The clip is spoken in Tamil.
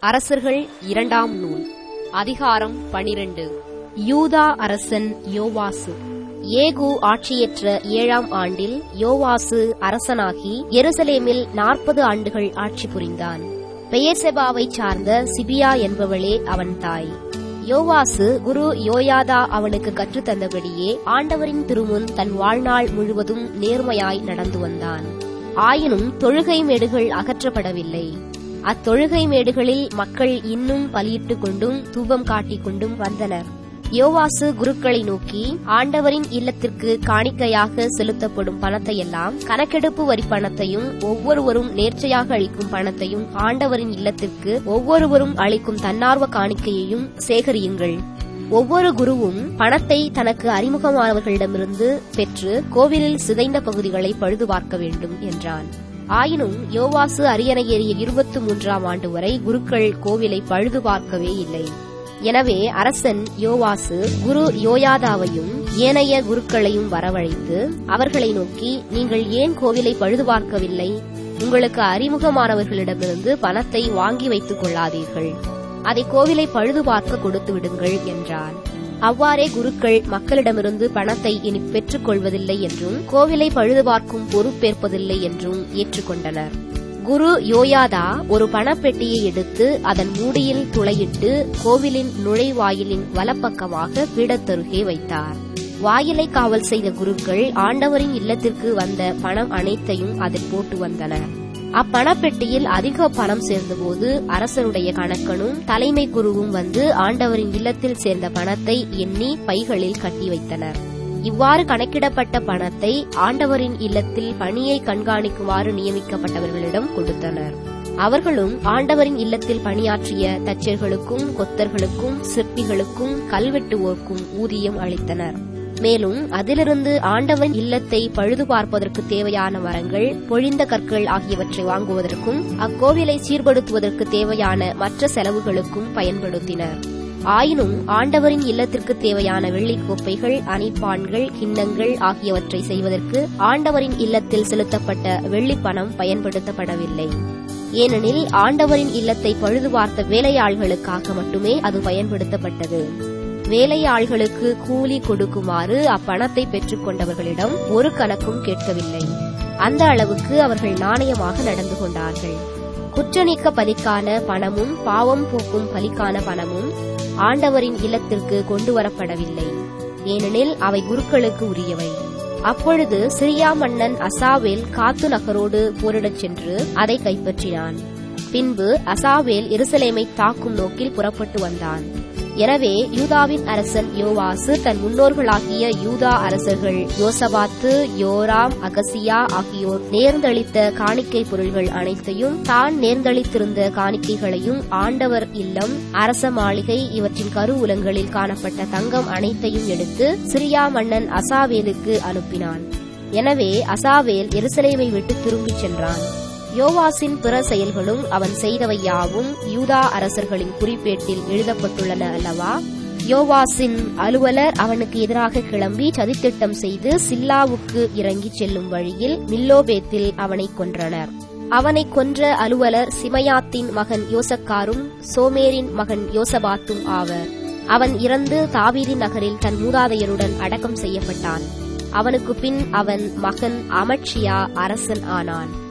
அரசர்கள் 2ஆம் நூல் அதிகாரம் 12. யூதா அரசன் யோவாசு. ஏகு ஆட்சியேற்ற 7ஆம் ஆண்டில் யோவாசு அரசனாகி எருசலேமில் 40 ஆண்டுகள் ஆட்சி புரிந்தான். பெயர்செபாவைச் சார்ந்த சிபியா என்பவளே அவன் தாய். யோவாசு குரு யோயாதா அவனுக்கு கற்றுத்தந்தபடியே ஆண்டவரின் திருமுன் தன் வாழ்நாள் முழுவதும் நேர்மையாய் நடந்து வந்தான். ஆயினும் தொழுகை மேடுகள் அகற்றப்படவில்லை. அத்தொழுகை மேடுகளில் மக்கள் இன்னும் பலியிட்டுக் கொண்டும் தூபம் காட்டிக் கொண்டும் வந்தனர். யோவாசு குருக்களை நோக்கி, ஆண்டவரின் இல்லத்திற்கு காணிக்கையாக செலுத்தப்படும் பணத்தையெல்லாம், கணக்கெடுப்பு வரி பணத்தையும் ஒவ்வொருவரும் நேர்ச்சையாக அளிக்கும் பணத்தையும், ஆண்டவரின் இல்லத்திற்கு ஒவ்வொருவரும் அளிக்கும் தன்னார்வ காணிக்கையையும் சேகரியுங்கள். ஒவ்வொரு குருவும் பணத்தை தனக்கு அறிமுகமானவர்களிடமிருந்து பெற்று கோவிலில் சிதைந்த பகுதிகளை பழுது பார்க்க வேண்டும் என்றான். ஆயினும் யோவாசு அரியணை ஏறிய 23ஆம் ஆண்டு வரை குருக்கள் கோவிலை பழுது பார்க்கவே இல்லை. எனவே அரசன் யோவாசு குரு யோயாதாவையும் ஏனைய குருக்களையும் வரவழைத்து அவர்களை நோக்கி, நீங்கள் ஏன் கோவிலை பழுது பார்க்கவில்லை? உங்களுக்கு அறிமுகமானவர்களிடமிருந்து பணத்தை வாங்கி வைத்துக் கொள்ளாதீர்கள். அதை கோவிலை பழுது பார்க்க கொடுத்து விடுங்கள் என்றான். அவ்வாறே குருக்கள் மக்களிடமிருந்து பணத்தை இனி பெற்றுக் கொள்வதில்லை என்றும் கோவிலை பழுது பார்க்கும் பொறுப்பேற்பதில்லை என்றும் ஏற்றுக்கொண்டனர். குரு யோயாதா ஒரு பணப்பெட்டியை எடுத்து அதன் மூடியில் துளையிட்டு கோவிலின் நுழைவாயிலின் வலப்பக்கமாக பீடத்தருகே வைத்தார். வாயிலை காவல் செய்த குருக்கள் ஆண்டவரின் இல்லத்திற்கு வந்த பணம் அனைத்தையும் அதில் போட்டு வந்தனர். அப்பணப்பெட்டியில் அதிக பணம் சேர்ந்தபோது அரசருடைய கணக்கனும் தலைமை குருவும் வந்து ஆண்டவரின் இல்லத்தில் சேர்ந்த பணத்தை எண்ணி பைகளில் கட்டி வைத்தனர். இவ்வாறு கணக்கிடப்பட்ட பணத்தை ஆண்டவரின் இல்லத்தில் பணியை கண்காணிக்குமாறு நியமிக்கப்பட்டவர்களிடம் கொடுத்தனர். அவர்களும் ஆண்டவரின் இல்லத்தில் பணியாற்றிய தச்சர்களுக்கும் கொத்தர்களுக்கும் சிற்பிகளுக்கும் கல்வெட்டுவோர்க்கும் ஊதியம் அளித்தனர். மேலும் அதிலிருந்து ஆண்டவன் இல்லத்தை பழுது பார்ப்பதற்கு தேவையான மரங்கள், பொழிந்த கற்கள் ஆகியவற்றை வாங்குவதற்கும் அக்கோவிலை சீர்படுத்துவதற்கு தேவையான மற்ற செலவுகளுக்கும் பயன்படுத்தினர். ஆயினும் ஆண்டவரின் இல்லத்திற்கு தேவையான வெள்ளிக் கோப்பைகள், அணிப்பான்கள், கிண்ணங்கள் ஆகியவற்றை செய்வதற்கு ஆண்டவரின் இல்லத்தில் செலுத்தப்பட்ட வெள்ளிப்பணம் பயன்படுத்தப்படவில்லை. ஏனெனில் ஆண்டவரின் இல்லத்தை பழுது பார்த்த வேலையாள்களுக்காக மட்டுமே அது பயன்படுத்தப்பட்டது. வேலையாள்களுக்கு கூலி கொடுக்குமாறு அப்பணத்தை பெற்றுக் கொண்டவர்களிடம் ஒரு கணக்கும் கேட்கவில்லை. அந்த அளவுக்கு அவர்கள் நாணயமாக நடந்து கொண்டார்கள். குற்றநீக்க பலிக்கான பணமும் பாவம் போக்கும் பலிக்கான பணமும் ஆண்டவரின் இல்லத்திற்கு கொண்டு வரப்படவில்லை. ஏனெனில் அவை குருக்களுக்கு உரியவை. அப்பொழுது சிரியா மன்னன் அசாவேல் காத்து நகரோடு போரிடச் சென்று அதை கைப்பற்றினான். பின்பு அசாவேல் எருசலேமை தாக்கும் நோக்கில் புறப்பட்டு வந்தான். எனவே யூதாவின் அரசன் யோவாசு தன் முன்னோர்களாகிய யூதா அரசர்கள் யோசபாத்து, யோராம், அகசியா ஆகியோர் நேர்ந்தளித்த காணிக்கை பொருள்கள் அனைத்தையும், தான் நேர்ந்தளித்திருந்த காணிக்கைகளையும், ஆண்டவர் இல்லம், அரச மாளிகை இவற்றின் கருவூலங்களில் காணப்பட்ட தங்கம் அனைத்தையும் எடுத்து சிரியா மன்னன் அசாவேலுக்கு அனுப்பினான். எனவே அசாவேல் எருசலேமை விட்டு திரும்பிச் சென்றான். யோவாசின் பிற செயல்களும் அவன் செய்தவை யாவும் யூதா அரசர்களின் குறிப்பேட்டில் எழுதப்பட்டுள்ளன அல்லவா? யோவாசின் அலுவலர் அவனுக்கு எதிராக கிளம்பி சதித்திட்டம் செய்து சில்லாவுக்கு இறங்கிச் செல்லும் வழியில் மில்லோபேத்தில் அவனை கொன்றனர். அவனை கொன்ற அலுவலர் சிமையாத்தின் மகன் யோசக்காரும் சோமேரின் மகன் யோசபாத்தும் ஆவர். அவன் இறந்து தாவீதின் நகரில் தன் மூதாதையருடன் அடக்கம் செய்யப்பட்டான். அவனுக்கு பின் அவன் மகன் அமட்சியா அரசன் ஆனான்.